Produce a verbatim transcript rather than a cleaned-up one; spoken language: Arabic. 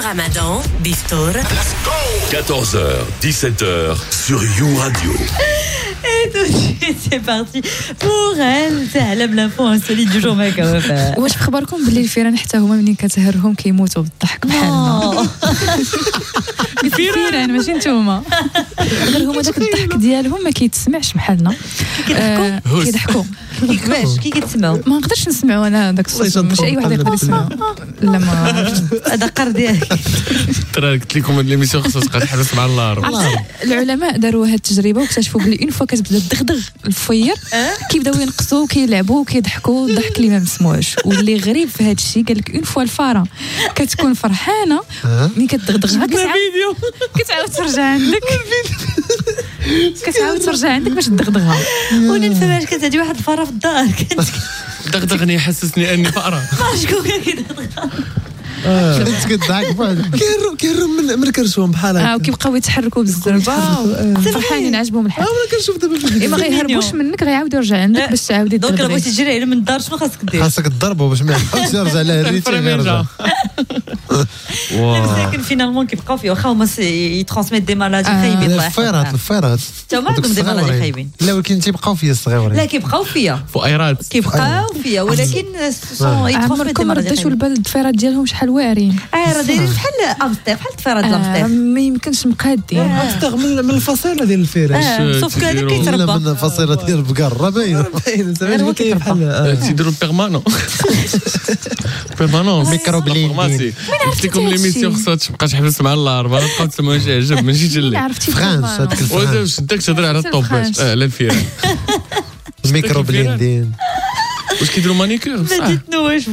Ramadan بفطور quatorze heures, dix-sept heures sur You Radio. Et tout de suite, c'est parti pour elle تعلم l'info insolite du jour ما كوفا. واش بخبركم باللي الفيران حتى هما منين كتهرهم كيموتوا بالضحك بحالنا. الفيران ماشي نتوما غير هما داك الضحك ديالهم ما كيتسمعش بحالنا كيضحكوا كيضحكوا كيفاش كي كتسمعوا ما نقدرش نسمعوا انا داك الصوت ماشي اي واحد يقدر يسمع لا ما هذا قر ديالك ترى قلت لكم هاد ليميسيون خصها تبقى تحبس مع النار. العلماء داروا هاد التجربه واكتشفوا بلي اون فوا كتبدا تدغدغ الفوير كيبداو ينقصوا وكيلعبوا وكيضحكوا الضحك اللي ما مسموعش. واللي غريب في هاد الشيء قال لك اون فوا الفاره كتكون فرحانه ملي كتدغدغها فيديو كتعاود ترجع عندك كتعاود ترجع عندك باش تدغدغها. وانا نفهمش كانت هذه واحد الفاره في الدار كانت دغدغني يحسسني اني فاره. شكون كان كيدغدغها كنت كتضحك بواحد كيرو كيرو من من كرشهم بحال اه وكيبقاو يتحركوا بالزربه فرحانين عجبهم الحال. انا كنشوف دابا في ما غيهربوش منك غيعاود يرجع عندك باش تعاودي دونك تدغدغي. بغيتي تجري على من الدار شنو خاصك دير؟ خاصك تضربه باش ما يحاولش يرجع لا ريتي يرجع. لكن فينالمون كيبقاو فيه واخا هما يترانسميت دي مالادي خايبين الله يحفظها. الفيرات الفيرات تا هما عندهم دي مالادي خايبين. لا ولكن تيبقاو فيا الصغيورين. لا كيبقاو فيا فؤيرات كيبقاو فيا ولكن سون يترانسميت دي عمركم مالادي رديتوا البال الضفيرات ديالهم شحال واعرين؟ اه راه دايرين بحال امستر بحال الفيرات الامستر ما يمكنش مقادين. اكثر من من الفصيله ديال الفيراش. سوف كان لا كيتربى من الفصيله ديال البقره باينه باينه زعما كاين بحال تيديروا بيرمانون بيرمانون ميكروبليندين. قلت لكم ليميسيون خصها تبقى تحبس مع الاربعه تبقاو تسمعوا شي عجب ماشي جلي عرفتي فرانس هذاك ودابا الفرانس شدك تهضر على الطوباج اه على الفيران ميكروبليندين. واش كيديروا مانيكير ما صح؟ ديتنوش